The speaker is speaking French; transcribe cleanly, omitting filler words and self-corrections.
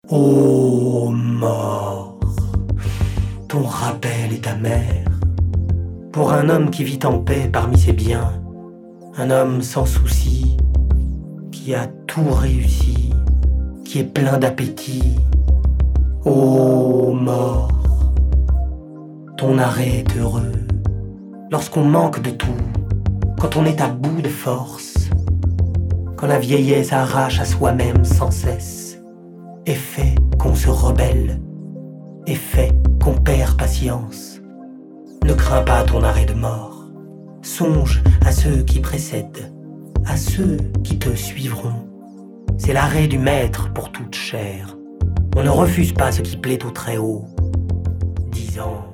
Ô mort, ton rappel est amer. Pour un homme qui vit en paix parmi ses biens, un homme sans souci, qui a tout réussi, qui est plein d'appétit. Ô mort, ton arrêt est heureux. Lorsqu'on manque de tout, quand on est à bout de force, quand la vieillesse arrache à soi-même sans cesse, et fait qu'on se rebelle, et fait qu'on perd patience. Ne crains pas ton arrêt de mort, songe à ceux qui précèdent, à ceux qui te suivront. C'est l'arrêt du maître pour toute chair. On ne refuse pas ce qui plaît au Très-Haut, disant